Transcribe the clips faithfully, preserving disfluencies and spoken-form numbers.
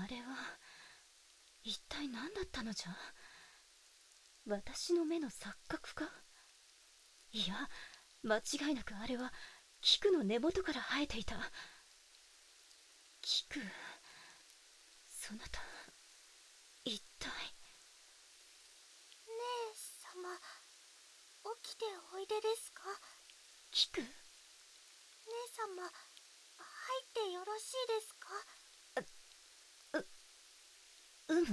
れは一体何だったのじゃ。私の目の錯覚か。いや、間違いなくあれは菊の根元から生えていた。菊、そなた一体。 姉様、起きておいでですか。 菊、 姉様、入ってよろしいですか。 う、うん。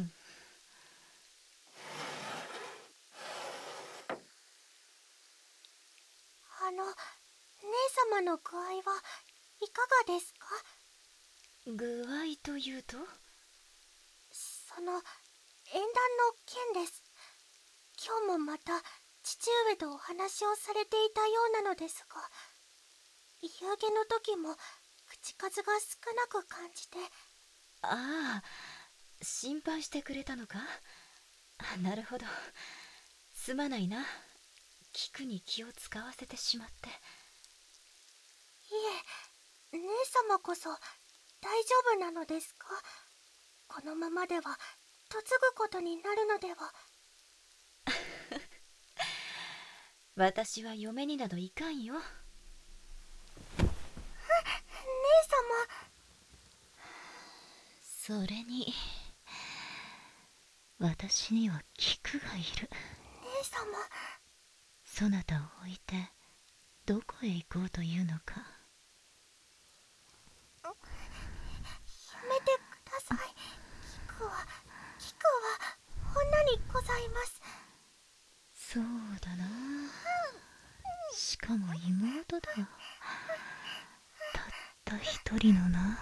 あの、姉様の具合はいかがですか。 具合というと。 その、縁談の件です。今日もまた父上とお話をされていたようなのですが、夕げの時も口数が少なく感じて。 ああ、心配してくれたのか。なるほど、すまないな、菊に気を使わせてしまって。 いえ、姉様こそ大丈夫なのですか。このままでは嫁ぐことになるのでは。 私は嫁になどいかんよ。 姉様。 それに私には菊がいる。 姉様。 そなたを置いてどこへ行こうというのか。 やめてください。菊は菊は女にございます。 そうだな、しかも妹だ。たった一人のな。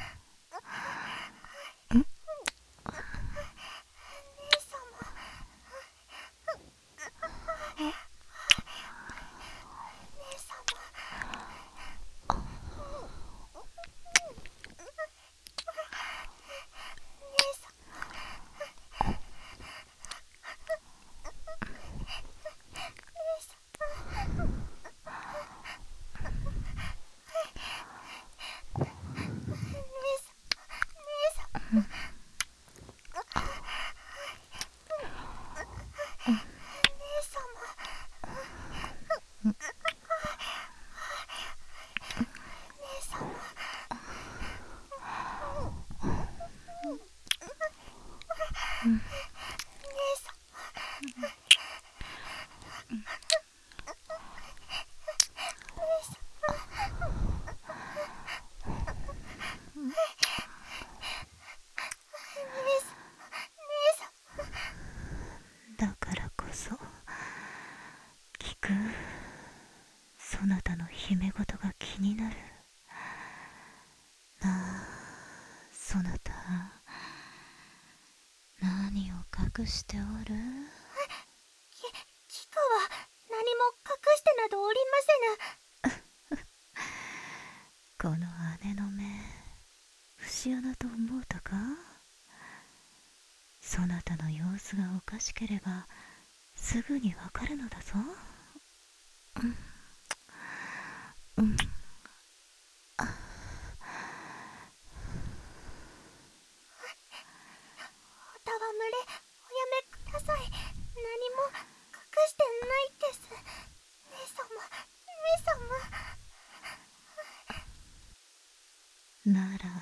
だからこそ菊、そなたの秘め事が気になる。なあ、そなた何を隠しておる。 き菊は何も隠してなどおりませぬ。 この姉の目、節穴と思うたか。そなたの様子がおかしければすぐにわかるのだぞ。うんうん。あ、 おたわむれおやめください。何も隠してないです。姉様、姉様。 なら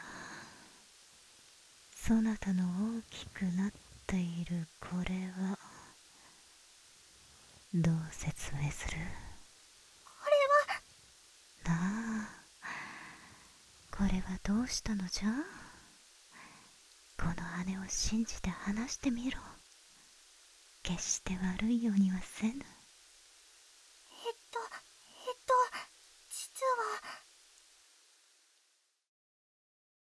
そなたの大きくなっているこれはどう説明する。 これは。 なあ、これはどうしたのじゃ。この姉を信じて話してみろ。決して悪いようにはせぬ。